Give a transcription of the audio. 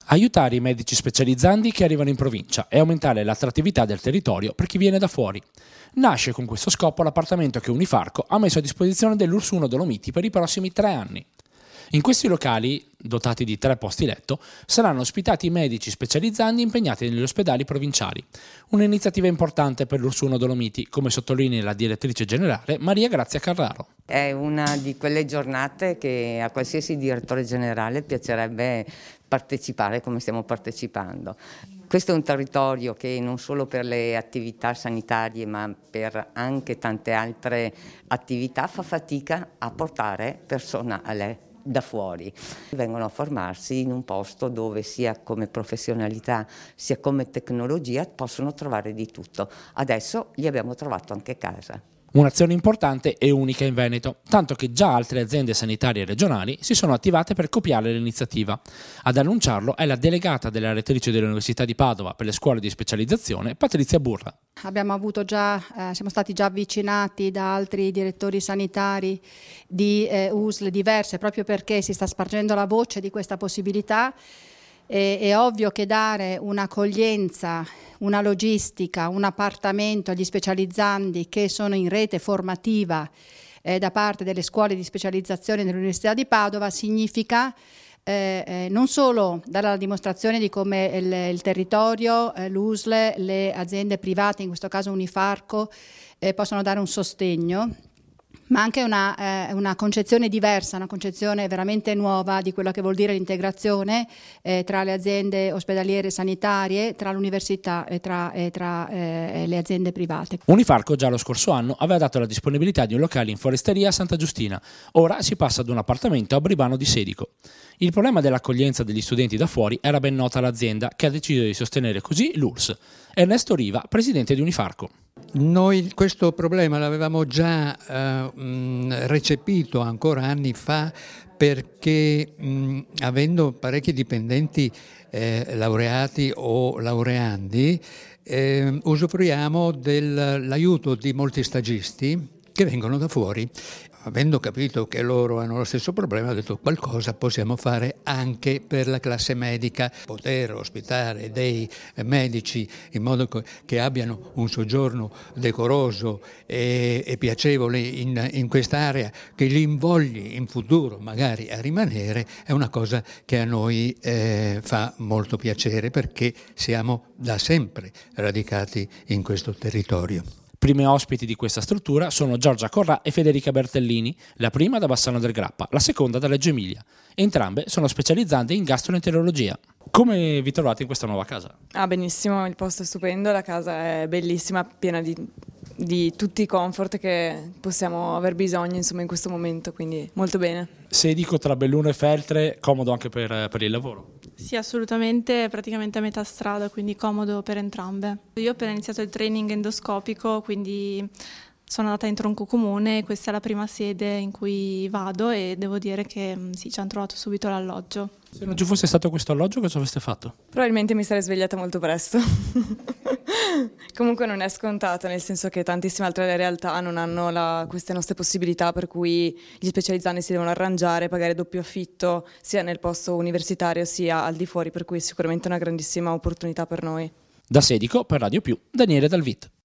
Aiutare i medici specializzandi che arrivano in provincia e aumentare l'attrattività del territorio per chi viene da fuori. Nasce con questo scopo l'appartamento che Unifarco ha messo a disposizione dell'URSS 1 Dolomiti per i prossimi 3 anni. In questi locali, dotati di 3 posti letto, saranno ospitati i medici specializzandi impegnati negli ospedali provinciali. Un'iniziativa importante per l'URSS 1 Dolomiti, come sottolinea la direttrice generale Maria Grazia Carraro. È una di quelle giornate che a qualsiasi direttore generale piacerebbe partecipare come stiamo partecipando. Questo è un territorio che non solo per le attività sanitarie ma per anche tante altre attività fa fatica a portare personale da fuori. Vengono a formarsi in un posto dove sia come professionalità sia come tecnologia possono trovare di tutto. Adesso gli abbiamo trovato anche casa. Un'azione importante e unica in Veneto, tanto che già altre aziende sanitarie regionali si sono attivate per copiare l'iniziativa. Ad annunciarlo è la delegata della rettrice dell'Università di Padova per le scuole di specializzazione, Patrizia Burra. Siamo stati già avvicinati da altri direttori sanitari di USL diverse, proprio perché si sta spargendo la voce di questa possibilità. È ovvio che dare un'accoglienza, una logistica, un appartamento agli specializzandi che sono in rete formativa da parte delle scuole di specializzazione dell'Università di Padova significa non solo dare la dimostrazione di come il territorio, l'USL, le aziende private, in questo caso Unifarco, possono dare un sostegno, ma anche una concezione diversa, una concezione veramente nuova di quello che vuol dire l'integrazione tra le aziende ospedaliere sanitarie, tra l'università e tra le aziende private. Unifarco già lo scorso anno aveva dato la disponibilità di un locale in foresteria a Santa Giustina, ora si passa ad un appartamento a Brivano di Sedico. Il problema dell'accoglienza degli studenti da fuori era ben nota all'azienda, che ha deciso di sostenere così l'URSS. Ernesto Riva, presidente di Unifarco. Noi questo problema l'avevamo già recepito ancora anni fa, perché avendo parecchi dipendenti laureati o laureandi, usufruiamo dell'aiuto di molti stagisti che vengono da fuori. Avendo capito che loro hanno lo stesso problema, ho detto qualcosa possiamo fare anche per la classe medica, poter ospitare dei medici in modo che abbiano un soggiorno decoroso e piacevole in quest'area, che li invogli in futuro magari a rimanere, è una cosa che a noi fa molto piacere, perché siamo da sempre radicati in questo territorio. Prime ospiti di questa struttura sono Giorgia Corrà e Federica Bertellini, la prima da Bassano del Grappa, la seconda da Reggio Emilia. Entrambe sono specializzate in gastroenterologia. Come vi trovate in questa nuova casa? Benissimo, il posto è stupendo, la casa è bellissima, piena di tutti i comfort che possiamo aver bisogno, insomma, in questo momento, quindi molto bene. Sedico tra Belluno e Feltre, comodo anche per il lavoro? Sì, assolutamente, praticamente a metà strada, quindi comodo per entrambe. Io ho appena iniziato il training endoscopico, quindi sono andata in tronco comune, questa è la prima sede in cui vado e devo dire che sì, ci hanno trovato subito l'alloggio. Se non ci fosse stato questo alloggio, cosa avreste fatto? Probabilmente mi sarei svegliata molto presto. Comunque non è scontato, nel senso che tantissime altre realtà non hanno queste nostre possibilità, per cui gli specializzandi si devono arrangiare, pagare doppio affitto sia nel posto universitario sia al di fuori, per cui è sicuramente una grandissima opportunità per noi. Da Sedico, per Radio Più, Daniele Dalvit.